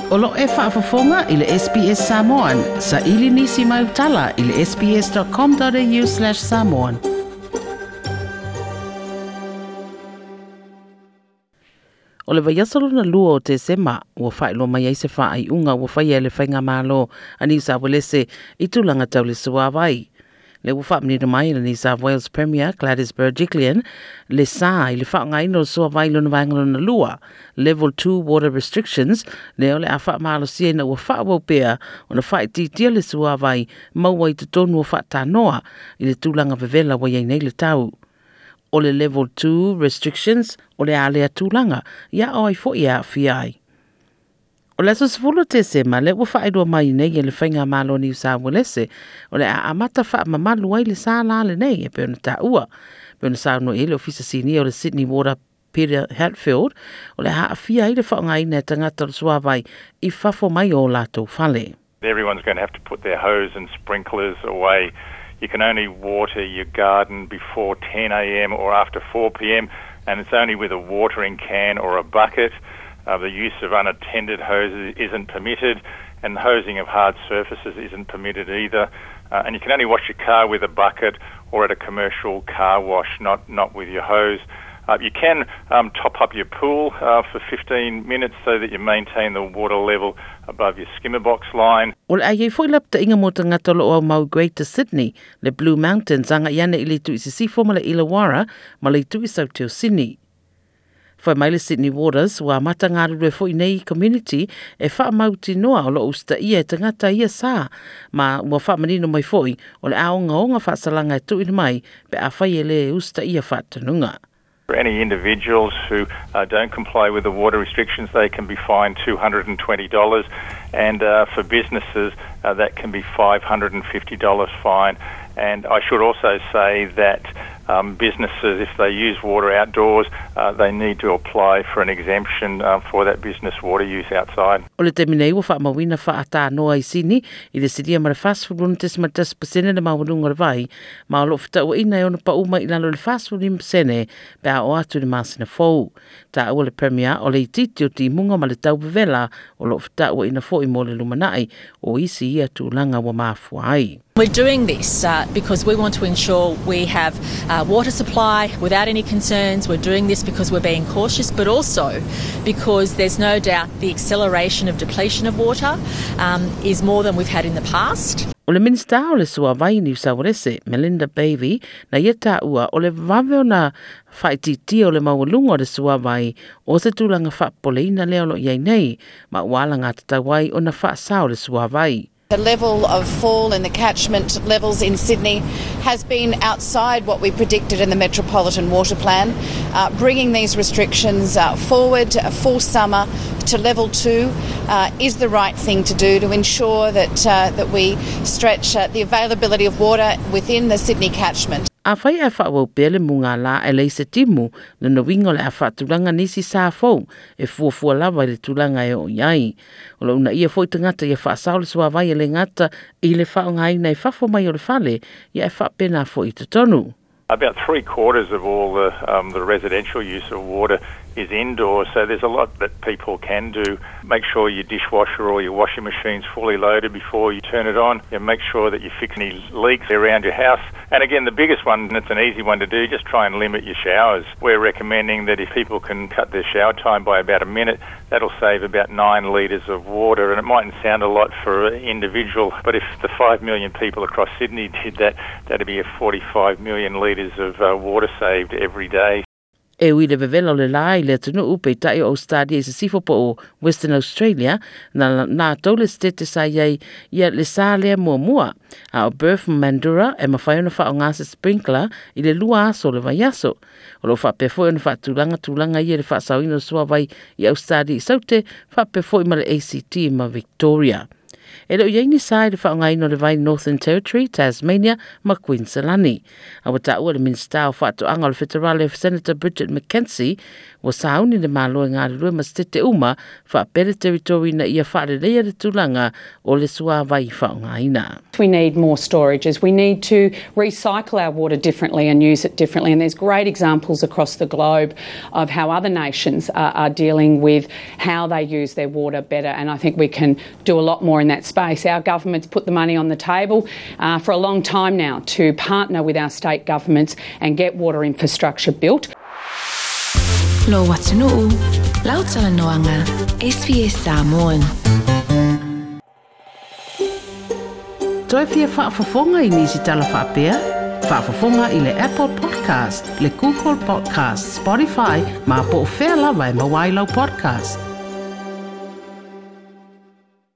Olo e whaafafonga i le SBS Samoan. Sa ili nisi mai utala i le sbs.com.au/Samoan. O le vaiasalo na lua o te sema, ua whaelo mai eise wha i unga ua whaia le whainga malo a New South Wales i tūlanga tau le suawai. Le ua whaamnira mai le New South Wales Premier Gladys Berejiklian le sā i le whaangaino le suawai lona vaingalo na lua, Level 2 water restrictions, le ole a whaamalo sia na ua whaawau pēa o na whaititia le suawai maua i te tonu o whaatanoa i le tūlanga vevela wa iei nei le tau. O le Level 2 restrictions o le alea tūlanga, ia o ai fo ia fiai. O le aso sefolo te sema, le ua whaidua mai nei e le whainga malo New South Wales, o le a amata wha mamalu ai le sāla le nei e peona ta ua. Peona sāno e le ofisa sini o le Sydney Water Peter Hatfield, o le haa fia i le whaongai nei tangata le suawai i whafo mai o lātou whale. Everyone's going to have to put their hose and sprinklers away. You can only water your garden before 10 a.m. or after 4 p.m. and it's only with a watering can or a bucket. The use of unattended hoses isn't permitted, and the hosing of hard surfaces isn't permitted either. And you can only wash your car with a bucket or at a commercial car wash, not with your hose. You can top up your pool for 15 minutes so that you maintain the water level above your skimmer box line. O le ai foi lapta inga mo tangata lo o mau Greater Sydney, le Blue Mountains anga iana i le tu i sisifo ma le Illawarra, ma le tu i Sauteo Sydney. Whai mai le Sydney Waters, wa mata ngāru rue fo i nei community e wha mauti noa o lo usta ia e tangata ia sā, ma ua wha manino mai foi o le aonga o ngā wha salanga e tu i mai pe a whai e le usta ia wha tanunga. For any individuals who don't comply with the water restrictions, they can be fined $220, and for businesses, that can be $550 fine. And I should also say that businesses, if they use water outdoors, they need to apply for an exemption for that business water use outside. O le teminei wa wha mawina wha ata noa i sini, i le siria ma le fast food luna tesima 10% na mawalunga le vai, ma o lo fita ua ina e ona pa uma i lalo le fast food 10% pe a o atu le masina fou. Ta ua le premier o le ititi o ti munga ma le tau bevela o lo fita ua ina fo i mo le lumanai o isi ia tūlanga wa mafua ai. We're doing this because we want to ensure we have water supply without any concerns. We're doing this because we're being cautious, but also because there's no doubt the acceleration of depletion of water is more than we've had in the past. O le minista o le suawai New South Wales, Melinda Bavey, na ia tā ua o le vave o na whaititi o le mawalunga o le suawai o se tūlanga whapoleina leo lo iai nei, ma wala ngā tatawai o na whaasā o le suawai. The level of fall in the catchment levels in Sydney has been outside what we predicted in the Metropolitan Water Plan. Bringing these restrictions forward for summer to level 2 is the right thing to do to ensure that we stretch the availability of water within the Sydney catchment. A whai e whaawau pele munga la e leise timu na na wingo le a whaatulanga nisi sā fau e fuafua lava le tulanga e o iai. O la una ia foi tangata ia whaasau le sua vai e le ngata i le whaongai nei whafo mai o le whale ia e whaapena fo i te tonu. About 3/4 of all the residential use of water is indoors, so there's a lot that people can do. Make sure your dishwasher or your washing machine's fully loaded before you turn it on. And make sure that you fix any leaks around your house. And again, the biggest one, and it's an easy one to do, just try and limit your showers. We're recommending that if people can cut their shower time by about a minute, that'll save about 9 litres of water. And it mightn't sound a lot for an individual, but if the 5 million people across Sydney did that, that'd be a 45 million litres of water saved every day. E ui le vevela o le lai le tunu upe i tai o Australia i se sifo po o Western Australia na tau le stete sa iai ia le sa lea mua mua a o Birth Mandura e mawhaiona wha o ngase sprinkler i le lua aso le vai aso. O lo wha pefo i wha tūlanga ia le wha sauino sua vai i Australia i saute wha pefo i ma le ACT i ma Victoria. E leo iei ni sai le whaongai no le vai Northern Territory, Tasmania, ma Queensland. A wata ua le minsta o whaato anga o le federale Senator Bridget McKenzie, Wa sauni le malo ngā rua mastete uma wha pere territory na ia whaare rea le tulanga o le sua vai whaongaina. We need more storages. We need to recycle our water differently and use it differently. And there's great examples across the globe of how other nations are dealing with how they use their water better. And I think we can do a lot more in that space. Our government's put the money on the table for a long time now to partner with our state governments and get water infrastructure built. Lo Watanuu, Lautala Noanga, SBS Samoan. Toi fia whaafafonga I nisi tala whaapea? Whaafafonga I le Apple Podcast, le Google Podcast, Spotify, ma po o whea lawa e mawailau podcast.